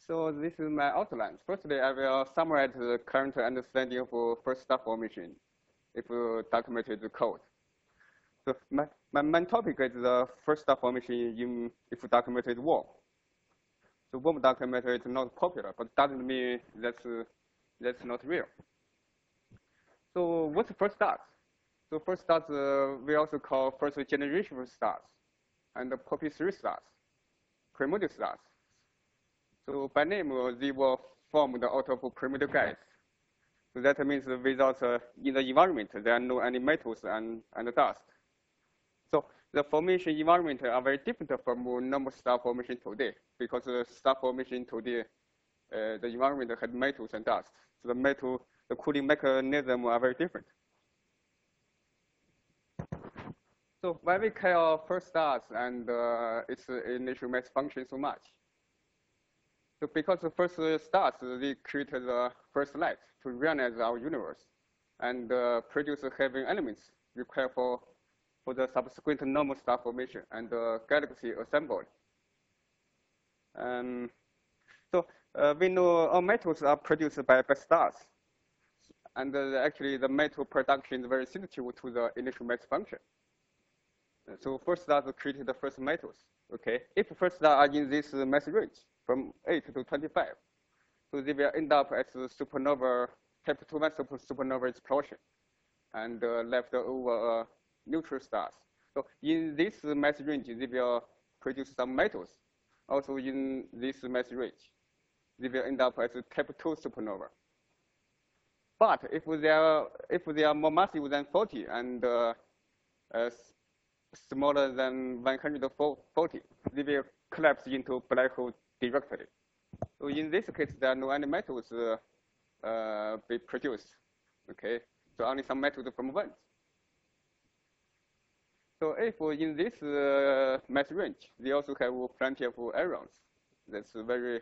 So this is my outline. Firstly, I will summarize the current understanding of first star formation if documented code. So my main topic is the first star formation in if documented worm. So worm documented is not popular, but doesn't mean that's not real. So what's first stars? So first stars we also call first generation stars, and the Poppy 3 stars, primordial stars. So by name, they were formed out of primordial gas. So that means without in the environment, there are no any metals and dust. So the formation environment are very different from normal star formation today, because star formation today, the environment had metals and dust. So the cooling mechanism are very different. So why we care first stars and its initial mass function so much? So because the first stars, they created the first light to realize our universe and produce heavy elements required for the subsequent normal star formation and galaxy assembly. So we know all metals are produced by stars. And actually, the metal production is very sensitive to the initial mass function. So first stars created the first metals. Okay, if first stars are in this mass range from 8 to 25, so they will end up as a supernova, type 2 supernova explosion, and left over neutral stars. So in this mass range, they will produce some metals. Also in this mass range, they will end up as a type 2 supernova. But if they are more massive than 40 and smaller than 140, they will collapse into black hole directly. So in this case, there are no any metals be produced. Okay, so only some metals from vents. So if in this mass range, they also have plenty of ions. That's very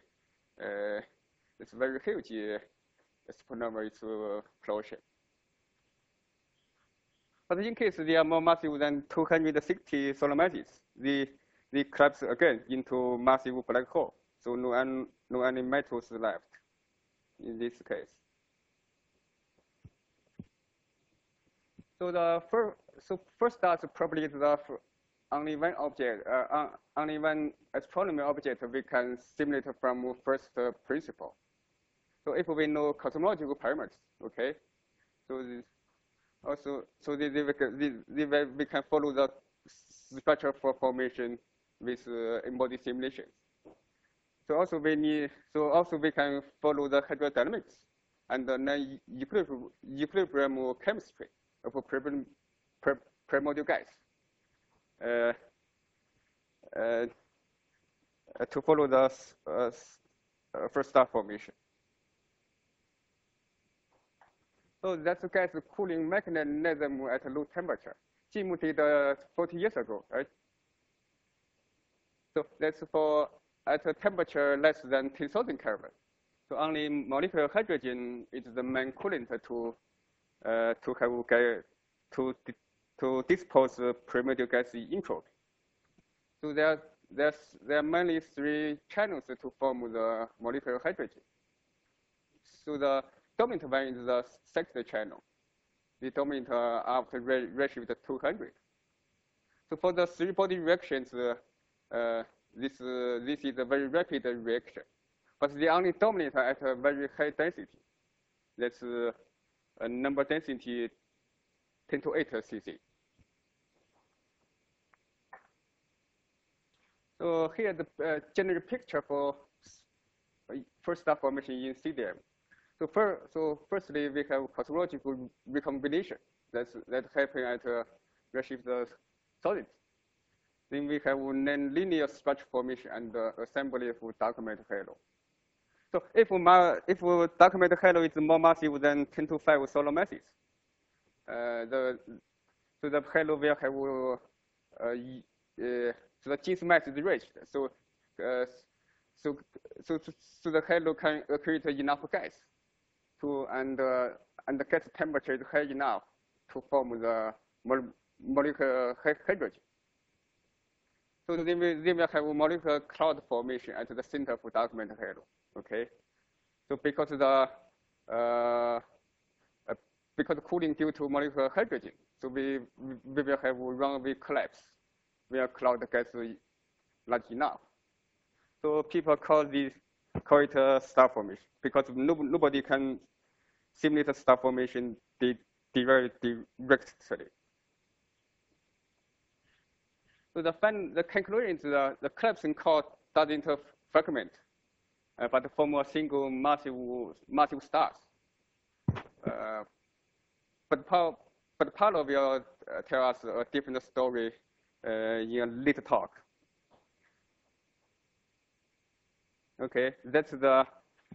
huge supernova explosion. But in case they are more massive than 260 solar masses, they collapse again into massive black hole. So no any metals left in this case. So first stars probably is the only one object, only one astronomy object we can simulate from first principle. So if we know cosmological parameters, okay, so we can follow the structure for formation with embodied simulations. So also we can follow the hydrodynamics and the equilibrium chemistry of primordial gas to follow the first star formation. So that's the gas cooling mechanism at low temperature. Jim did 40 years ago, right? So that's for at a temperature less than 10,000 Kelvin. So only molecular hydrogen is the main coolant to dispose primordial gas entropy. So there are mainly 3 channels to form the molecular hydrogen. So the dominant one is the second channel. The dominant after redshift 200. So for the 3-body reactions, this is a very rapid reaction, but they only dominate at a very high density. That's a number density 10 to 8 cc. So here the general picture for first star formation in CDM. So firstly, we have cosmological recombination that happen at redshift solids. Then we have non-linear structure formation and assembly of dark matter halo. So if dark matter halo is more massive than 10 to 5 solar masses, the halo will have so the Gibbs mass is reached. So the halo can accrete enough gas and the gas temperature is high enough to form the molecular hydrogen. So they will have molecular cloud formation at the center of document halo. Okay. So because the uh, because cooling due to molecular hydrogen, so we will have runaway collapse where cloud gets large enough. So people call it star formation because nobody can simulate star formation very directly. So the conclusion is the collapsing core doesn't fragment, but form a single massive stars. Uh, but Paulo will tell us a different story in a later talk. Okay, that's the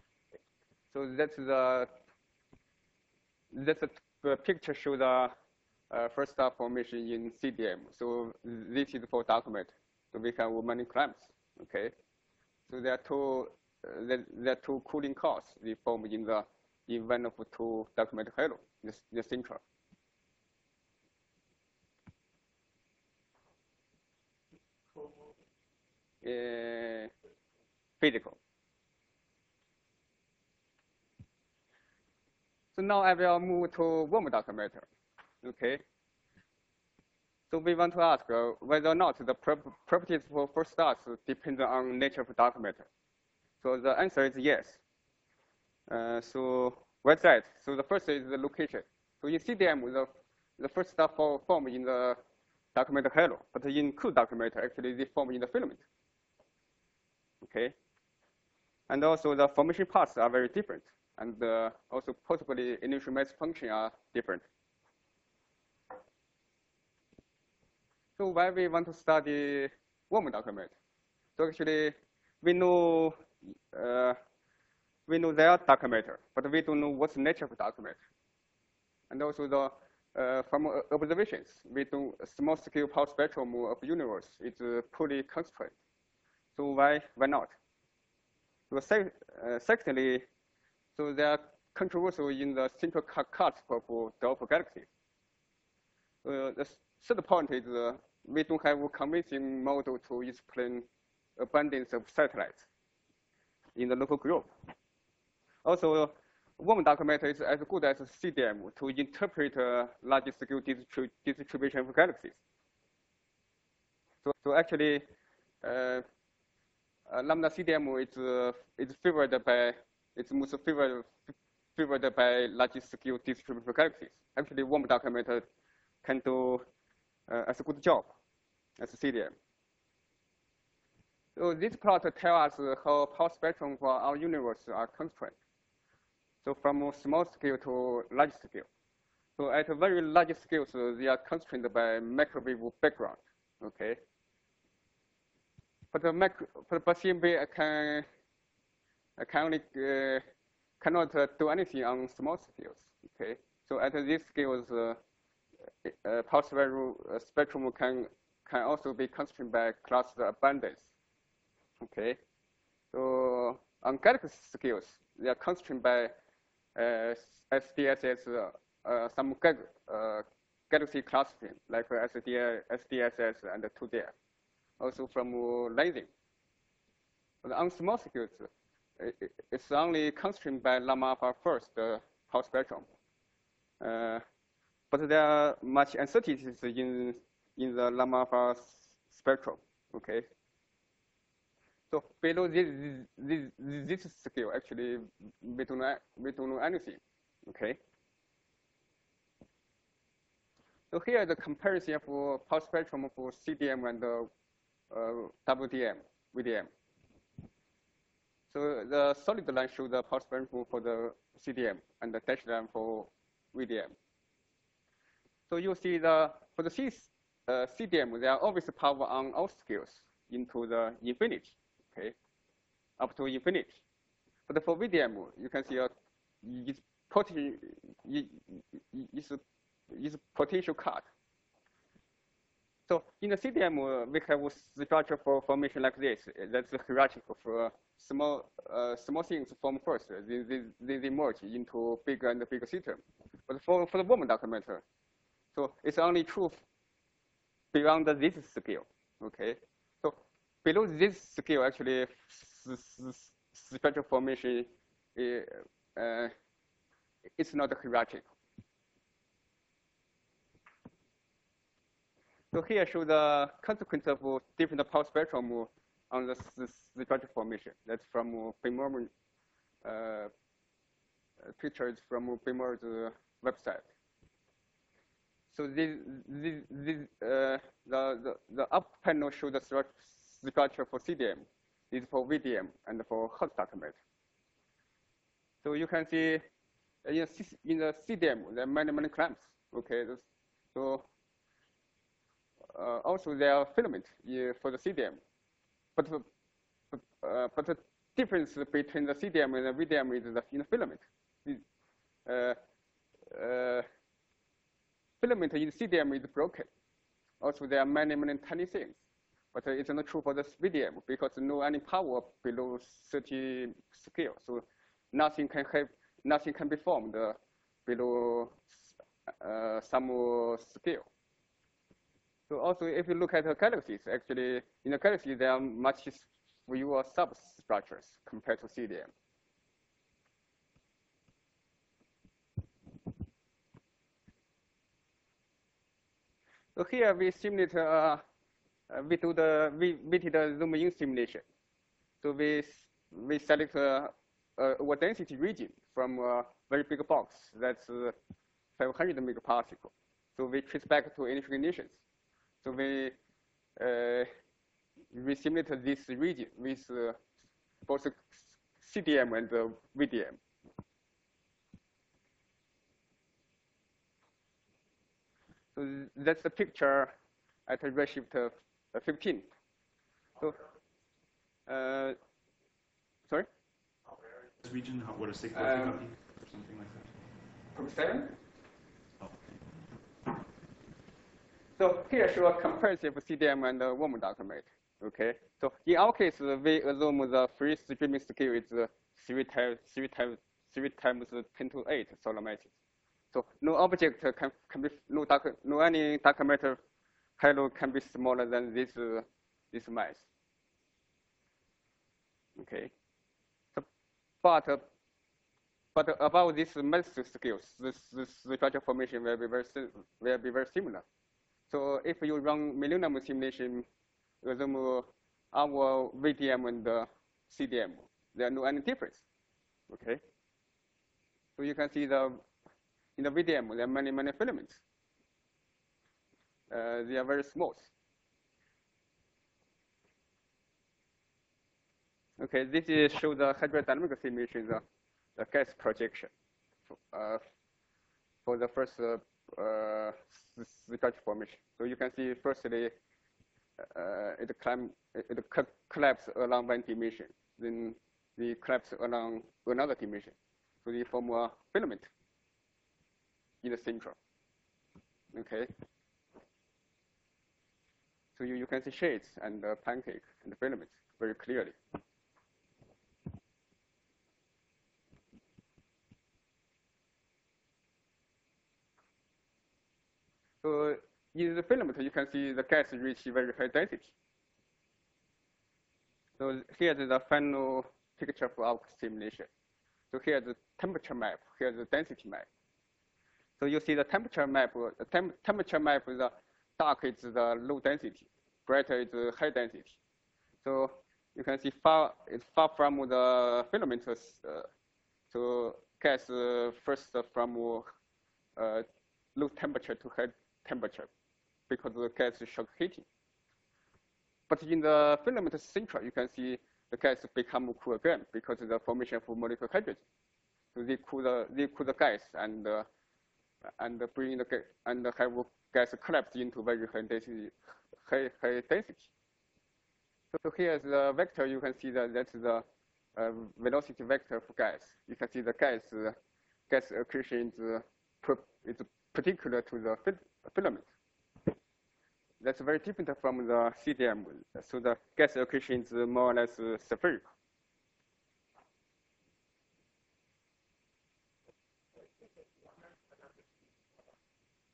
picture show the first star formation in CDM. So this is for document. So we have many clamps. Okay, so there are two cooling cores they form in one of two document halo, the central. Physical. So now I will move to warm dark matter. Okay. So we want to ask whether or not the properties for first stars depend on nature of dark matter. So the answer is yes. So what's that? So the first is the location. So in CDM, the first star form in the dark matter halo, but in cool dark matter, actually they form in the filament. Okay. And also the formation paths are very different, and also possibly initial mass function are different. So why we want to study warm dark matter? So actually, we know there are dark matter, but we don't know what's the nature of dark matter. And also from observations, we do small scale power spectrum of universe is pretty constrained. So why not? So secondly, so they are controversial in the central cusp of dwarf galaxies. The third point is we don't have a convincing model to explain abundance of satellites in the local group. Also, warm dark matter is as good as CDM to interpret large-scale distribution of galaxies. So actually, lambda CDM is favored by most favored by large-scale distribution of galaxies. Actually, warm dark matter can do as a good job as CDM. So this plot tells us how power spectrum for our universe are constrained. So from small scale to large scale. So at a very large scale, so they are constrained by microwave background. Okay. But CMB cannot do anything on small scales. Okay. So at these scales, power spectrum can also be constrained by cluster abundance. Okay. So on galaxy scales, they are constrained by SDSS, some galaxy clustering, like SDSS and 2D. Also from lasing. But on small scales, it's only constrained by Lambda alpha first power spectrum. But there are much uncertainties in the Lambda alpha spectrum. Okay. So below this scale, actually, we don't know anything. Okay. So here the comparison of power spectrum for CDM and WDM, VDM. So the solid line shows the power spectrum for the CDM and the dashed line for VDM. So you see for the CDM, there are always power on all scales into the infinity. Okay, up to infinity. But for VDM, you can see it's potential cut. So in the CDM, we have a structure for formation like this. That's the hierarchy of small things form first. They merge into bigger and bigger system. But for the warm dark matter, so it's only true beyond this scale. Okay. So below this scale, actually, structure formation it's not hierarchical. So here I show the consequence of different power spectrum on the structure formation. That's from Bimmer pictures from Bimmer's website. So the up panel shows the structure for CDM. This is for VDM and for host data matter. So you can see in the CDM there are many clamps. Okay, so also there are filaments for the CDM, but the difference between the CDM and the VDM is in the filament. Filament in CDM is broken. Also, there are many tiny things, but it's not true for the VDM because no any power below 30 scale. So nothing can be formed below some scale. So also, if you look at the galaxies, actually in the galaxy there are much fewer substructures compared to CDM. So here we simulate, we did a zoom in simulation. So we select a low density region from a very big box that's 500 megaparticle. So we trace back to initial conditions. So we simulate this region with both CDM and VDM. So that's the picture at a redshift 15. So, sorry? This region, what a signal or something like that. From 7? Oh. So here I show a comparison of CDM and warm document. Okay. So in our case, we assume the free streaming scale is 3 times 10 to 8 solar masses. So no object can be no any dark matter halo can be smaller than this mass. Okay. So, but about this mass scales, this structure formation will be very similar. So if you run millennium simulation, assume our VDM and CDM, there are no any difference. Okay. So you can see in the VDM, there are many filaments. They are very small. Okay, this is show the hydrodynamic simulation, the gas projection for the first structure formation. So you can see firstly it collapse along one dimension, then they collapse along another dimension. So they form a filament in the central. Okay. So you can see shades and pancake and filaments very clearly. So in the filament, you can see the gas reach very high density. So here's the final picture for our simulation. So here's the temperature map, here's the density map. So you see the temperature map, the dark is the low density, brighter is the high density. So you can see it's far from the filaments. So gas first from low temperature to high temperature because the gas is shock heating. But in the filament central, you can see the gas become cool again because of the formation of molecular hydrogen. So they cool the gas and bring the gas and have gas collapse into very high density. So here is the vector. You can see that's the velocity vector for gas. You can see the gas accretion is particular to the filament. That's very different from the CDM. So the gas accretion is more or less spherical.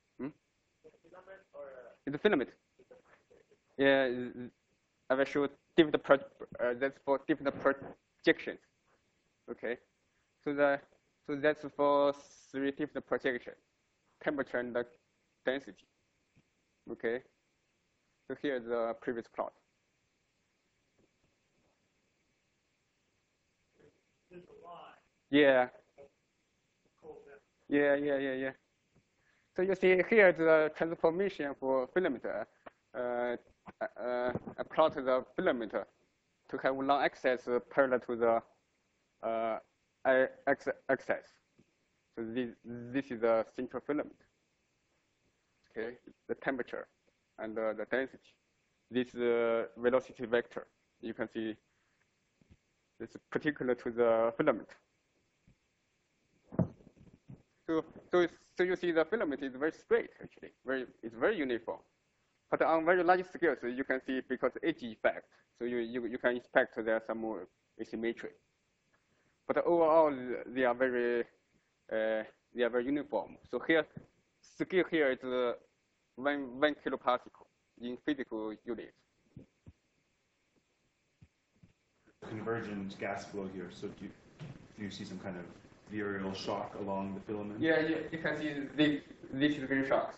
It's a filament. Yeah, I will show that's for different projections. Okay, so that's for 3 different projections: temperature and the density. Okay, so here's the previous plot. Yeah. Yeah. So you see here the transformation for filament. I plot the filament to have long axis parallel to the axis. So this is the central filament. Okay, the temperature and the density. This velocity vector. You can see it's particular to the filament. So you see the filament is very straight actually. It's very uniform. But on very large scales, you can see because edge effect. So you can expect there's some more asymmetry. But overall, they are very uniform. So here, scale here is 1 kiloparticle in physical units. Convergent gas flow here. So do you see some kind of virial shock along the filament? Yeah, you can see this is virial shocks.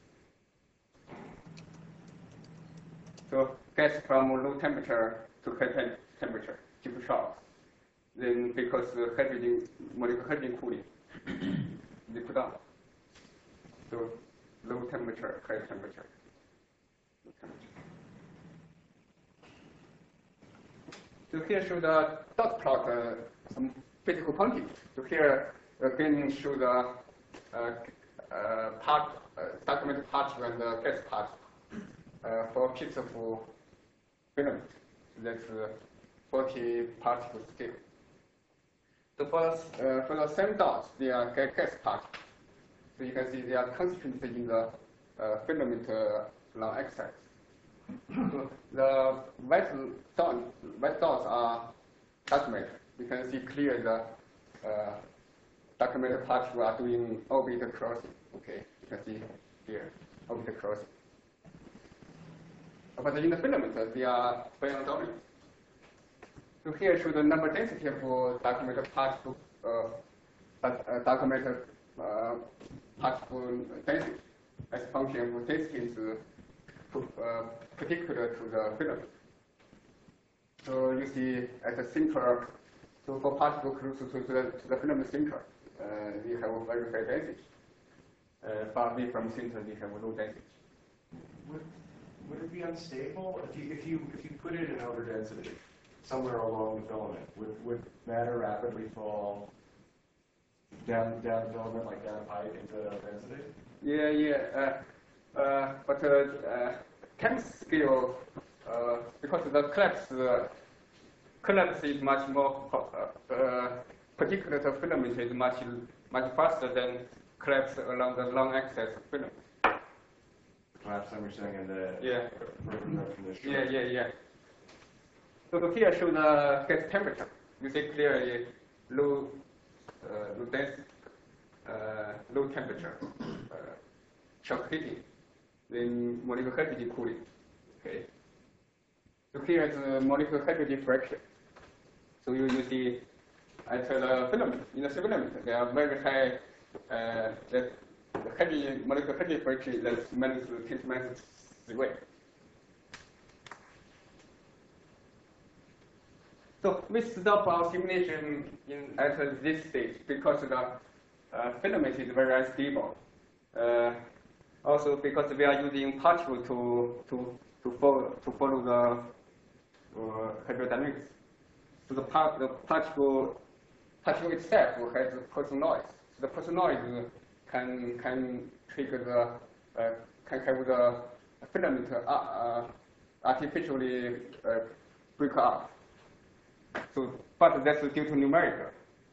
So gas from low temperature to high temperature, give shocks. Then because the molecular hydrogen cooling, they put down. So low temperature, high temperature. So here show the dot plot some physical quantities. So here again show the documented particle and the gas particle for a piece of filament. That's 40 particle scale. So for the same dots, they are gas particles. So you can see they are concentrated in the filament long axis. So the white dots are documented. You can see clearly the documented particles are doing orbital crossing. Okay, you can see here orbital crossing. But in the filament, they are ion dominant. So here show the number density for documented particle, particle density as a function of density is particular to the filament. So you see at the center, so for particle close to the filament center, they have a very high density. Far away from center, they have a low density. Would it be unstable if you put it in outer density somewhere along the filament? Would matter rapidly fall down the filament, like down a pipe into density? Yeah. But time scale, because the collapse is much more particular to filament is much faster than collapse along the long axis filament. Collapse, I'm saying, in the Yeah. So here show the gas temperature. You see clearly low density, low temperature, shock heating, then molecular hydrogen cooling. Okay. So here is the molecular hydrogen fraction. So you see at the filament, in the filament, they are very high. The molecular hydrogen fraction that's -10⁻⁶. So we stop our simulation at this stage because the filament is very unstable. Also because we are using particle to follow the hydrodynamics. So the particle itself has Poisson noise. So the Poisson noise can trigger can have the filament artificially break up. So, but that's due to numerical.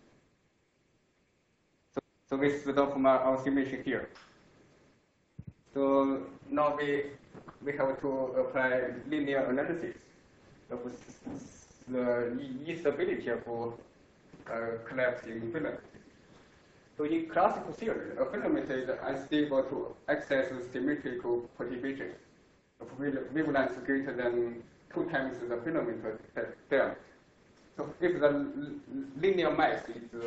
So we stop our simulation here. So now we have to apply linear analysis of the instability of collapsing filament. So in classical theory, a filament is unstable to access symmetrical perturbations of wavelengths greater than 2 times the filament diameter. So if the linear mass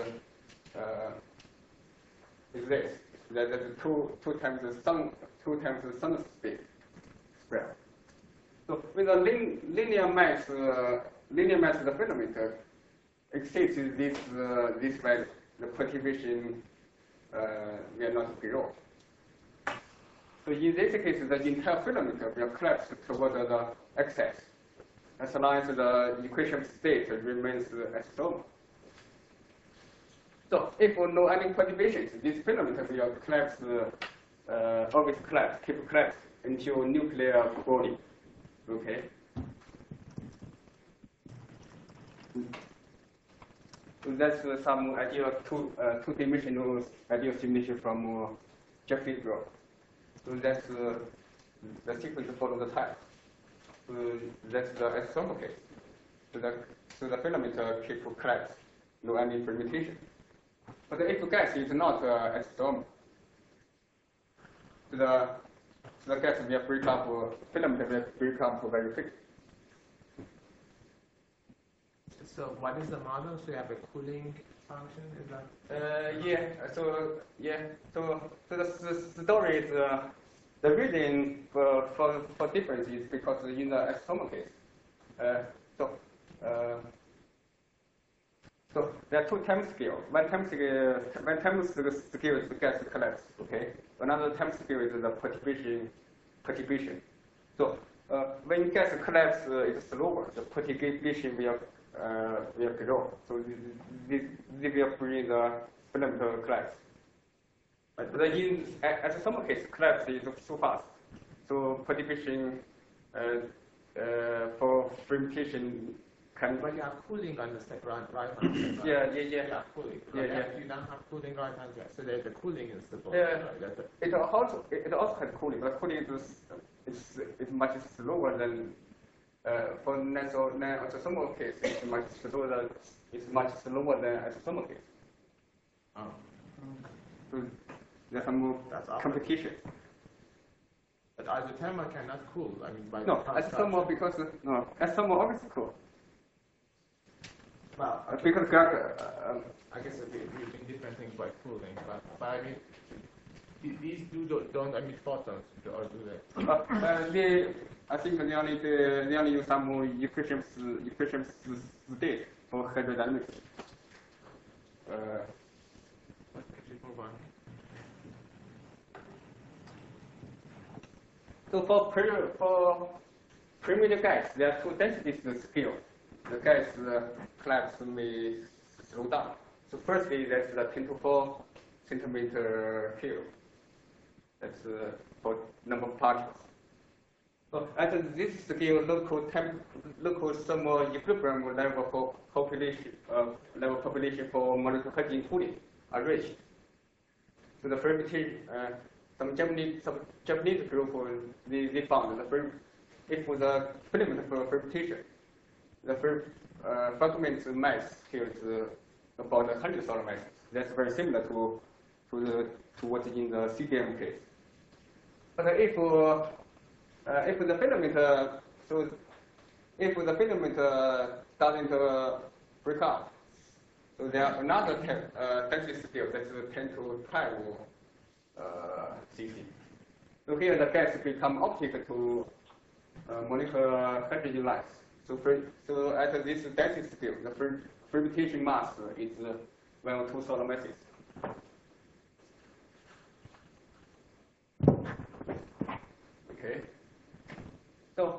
is this, that is two times the sun speed square. So with the linear mass of the filament exceeds this value, the perturbation will not grow. So in this case, the entire filament will collapse toward the axis, as long as the equation state remains isothermal. So if no any perturbations, this filament will collapse, always collapse, keep collapse until nuclear boiling. Okay. So that's some ideal two-dimensional ideal simulation from Jeffrey Grove. So that's the sequence follows the type. So that's the isothermal case. So the filament keep collapse, no any fermentation. But if gas is not isothermal, the gas will break up, filament will break up very quickly. So what is the model? So you have a cooling function, is that? So the story is the reason for difference is because in the isothermal case, so there are 2 time scale. One time scale is the gas collapse. Okay. Another time scale is the perturbation. So when gas collapse is slower, the perturbation will grow. So this will bring the filament collapse. But in isothermal case, collapse is so fast. So perturbation for fermentation can. But you have cooling on the right hand side. Yeah. Yeah, cooling. Yeah. You don't have cooling right hand side. So the cooling is the both. Yeah. Right? It also has cooling, but cooling is much slower than for non-isothermal case. It's much slower than isothermal case. Oh. So there's some competition. But isothermal cannot cool. I mean, by No, isothermal because isothermal always cool. Well, Because I guess we're using different things by cooling, but I mean, these don't emit photons, or do they? I think they only use some equations state for hydrodynamics. Could you move on? So for primitive gas, there are 2 densities scale. The gas collapse may slow down. So firstly, that's the 10 to 4 centimeter cube. That's for number of particles. So at this scale, local thermal equilibrium level for population for molecular hydrogen cooling are reached. So the fermentation, some Japanese group they found if the filament for fermentation, the fragment mass here is about 100 solar masses. That's very similar to what's in the CDM case. But if the filament doesn't break up, so there are another density scale that's 10 to 12 cc. So here the gas become optic to molecular hydrogen lines. So at this density scale, the fermentation mass is 1 or 2 solar masses. Okay. So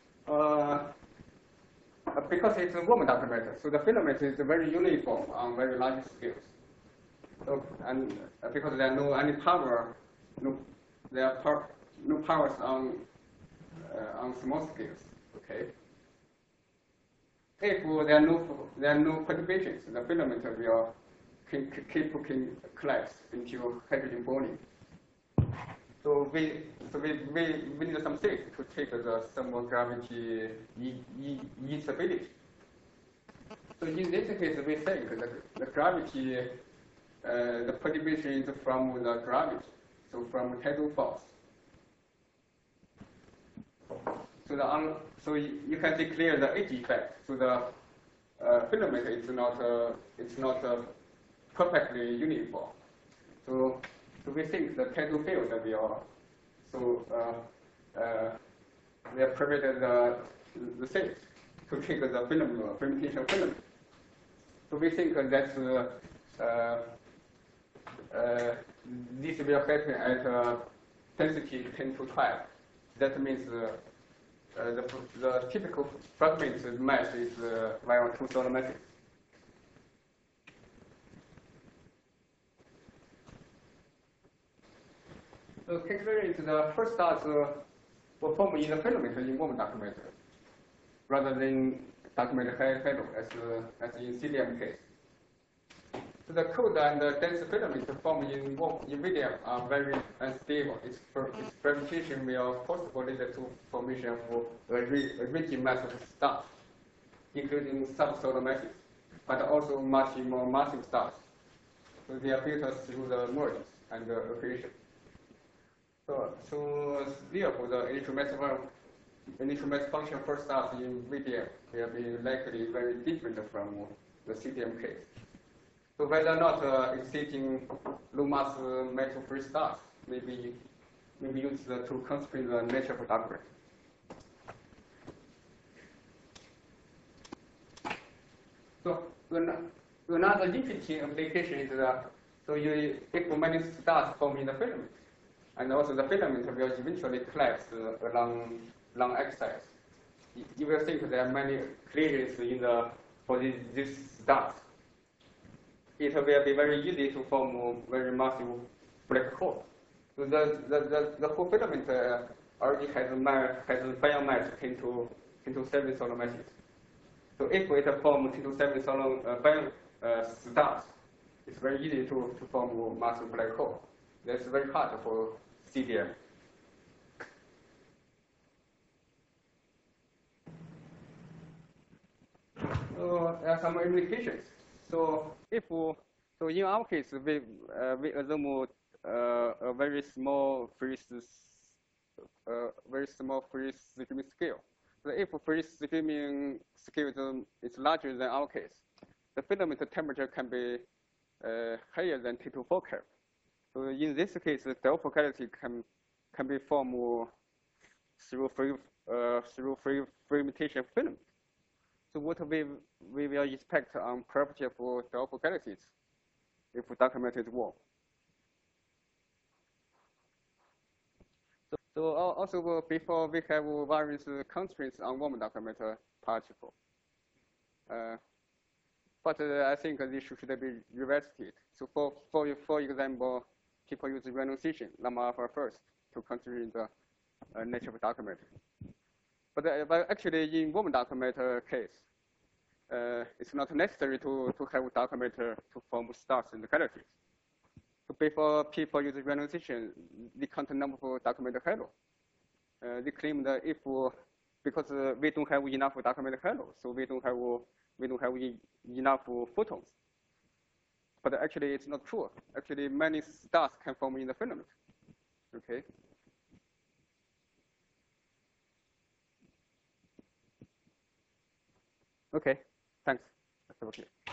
because it's a warm dark matter, so the filament is very uniform on very large scales. So and because there are no any power, no powers on small scales. Okay. If there are no perturbations, the filament will keep collapse into hydrogen bonding. So we need some state to take the thermal gravity instability. So in this case, we think the gravity, the perturbation is from the gravity, so from tidal force. So So so you can declare the edge effect. So the filament is not perfectly uniform. So we think the K2 field will prevent the cells to trigger the fermentation filament. So we think that this will happen at density 10 to 12. That means the typical fragment mass is via 2 solar masses. So calculate the first stars were formed in the filament in warm dark matter, rather than dark matter halo as in CDM case. So the cold and the dense filament formed in medium are very unstable. Its fermentation will possibly lead to formation of a rigid mass of stars, including subsolar masses, but also much more massive stars. So they are built through the mergers and the accretion. So therefore, the initial mass function for stars in VDM will be likely very different from the CDM case. So whether or not exceeding low mass metal-free stars may be used to constrain the nature of dark matter. So another interesting application is if many stars form in the filament, and also the filament will eventually collapse along axis. You will think there are many clearances for these stars. It will be very easy to form very massive black hole. So the whole filament already has biomass 10 to 7 solar masses. So if it forms 10 to 7 solar stars, it's very easy to form massive black hole. That's very hard for CDM. There are some implications. So in our case, we assume a very small free streaming scale. So if free streaming scale is larger than our case, the filament temperature can be higher than T24 Kelvin. So in this case, the alpha galaxy can be formed through fermentation filament. So what we will expect on property for the alpha galaxies if dark matter is warm. So also before we have various constraints on warm dark matter particle. But I think this should be revisited. So for example, people use renunciation, lambda alpha first, to consider the nature of dark matter. But actually, in warm dark matter case, it's not necessary to have dark matter to form stars in the galaxies. So before people use renunciation, they count the number of dark matter halo. They claim that because we don't have enough dark matter halo, so we don't have enough photons. But actually, it's not true. Actually, many stars can form in the filament. Okay. Okay. Thanks. That's okay.